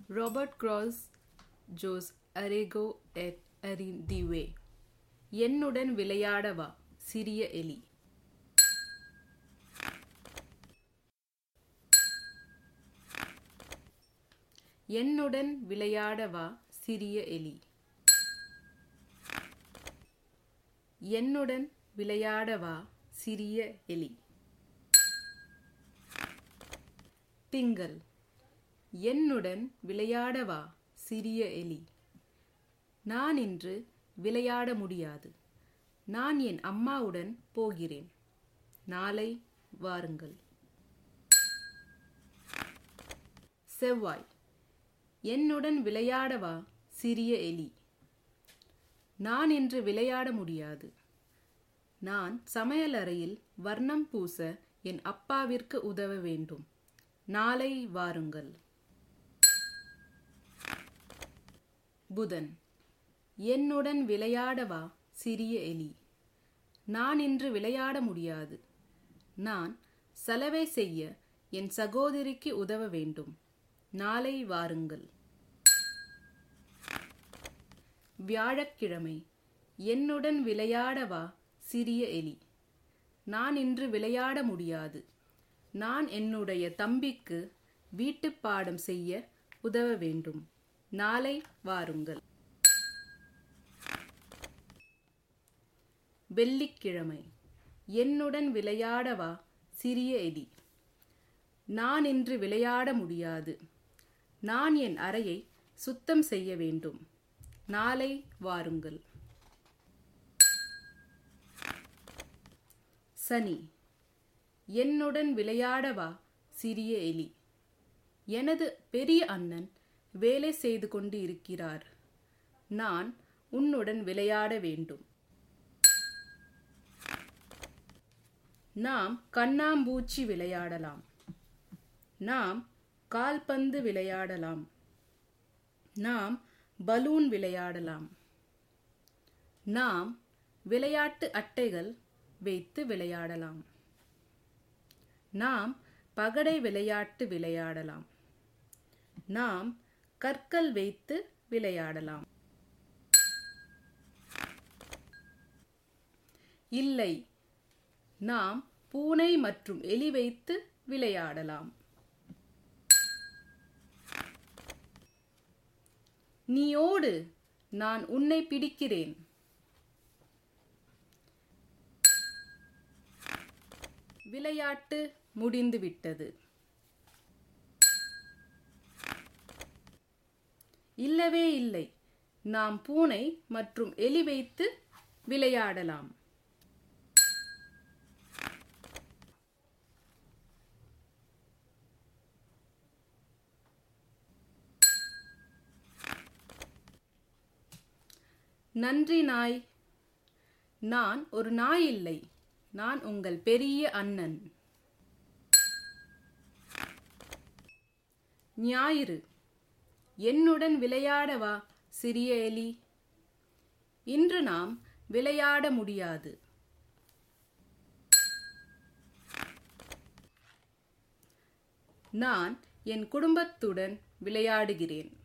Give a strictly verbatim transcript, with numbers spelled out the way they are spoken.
Robert Cross Jose Arrigo et Arridive. என்னுடன் விளையாட வா சிறிய எலி. என்னுடன் விளையாட வா சிறிய எலி. என்னுடன் விளையாட வா சிறிய எலி. திங்கள். என்னுடன் விளையாட வா சிறிய எலி. நான் இன்று விளையாட முடியாது. நான் என் அம்மாவுடன் போகிறேன். நாளை வாருங்கள். செவ்வாய். என்னுடன் விளையாட வா சிறிய எலி. நான் இன்று விளையாட முடியாது. நான் சமையலறையில் வர்ணம் பூச என் அப்பாவிற்கு உதவ வேண்டும். நாளை வாருங்கள். புதன். என்னுடன் விளையாட வா சிறிய எலி. நான் இன்று விளையாட முடியாது. நான் சலவை செய்ய என் சகோதரிக்கு உதவ வேண்டும். நாளை வாருங்கள். வியாழக்கிழமை. என்னுடன் விளையாட வா சிறிய எலி. நான் இன்று விளையாட முடியாது. நான் என்னுடைய தம்பிக்கு வீட்டுப் பாடம் செய்ய உதவ வேண்டும். நாளை வாருங்கள். வெள்ளிக்கிழமை. என்னுடன் விளையாட வா சிறிய எலி. நான் இன்று விளையாட முடியாது. நான் என் அறையை சுத்தம் செய்ய வேண்டும். நாளை வாருங்கள். சனி. என்னுடன் விளையாட வா சிறிய எலி. எனது பெரிய அண்ணன் வேலை செய்து கொண்டு இருக்கிறார். நான் உன்னுடன் விளையாட வேண்டும். நாம் கண்ணாம்பூச்சி விளையாடலாம். நாம் கால்பந்து விளையாடலாம். நாம் பலூன் விளையாடலாம். நாம் விளையாட்டு அட்டைகள் வைத்து விளையாடலாம். நாம் பகடை விளையாட்டு விளையாடலாம். நாம் கற்கள் வைத்து விளையாடலாம். இல்லை, நாம் பூனை மற்றும் எலி வைத்து விளையாடலாம். நீ ஓடு, நான் உன்னை பிடிக்கிறேன். விளையாட்டு முடிந்துவிட்டது. இல்லவே இல்லை, நாம் பூனை மற்றும் எலி வைத்து விளையாடலாம். நன்றி நாய். நான் ஒரு நாய் இல்லை. நான் உங்கள் பெரிய அண்ணன். ஞாயிறு. என்னுடன் விளையாட வா சிறிய எலி. இன்று நாம் விளையாட முடியாது. நான் என் குடும்பத்துடன் விளையாடுகிறேன்.